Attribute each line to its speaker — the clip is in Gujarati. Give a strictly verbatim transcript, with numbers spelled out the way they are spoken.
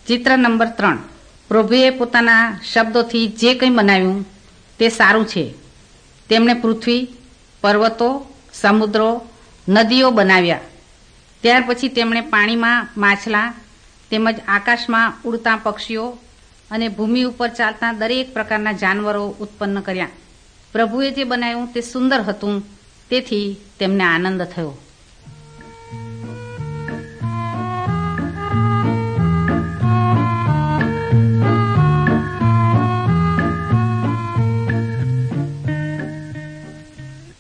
Speaker 1: ચિત્ર નંબર ત્રણ. પ્રભુએ પોતાના શબ્દોથી જે કંઈ બનાવ્યું તે સારું છે. તેમણે પૃથ્વી, પર્વતો, સમુદ્રો, નદીઓ બનાવ્યા. ત્યાર પછી તેમણે પાણીમાં માછલા તેમજ આકાશમાં ઉડતા પક્ષીઓ અને ભૂમિ ઉપર ચાલતા દરેક પ્રકારના જાનવરો ઉત્પન્ન કર્યા. પ્રભુએ જે બનાવ્યું તે સુંદર હતું, તેથી તેમને આનંદ થયો.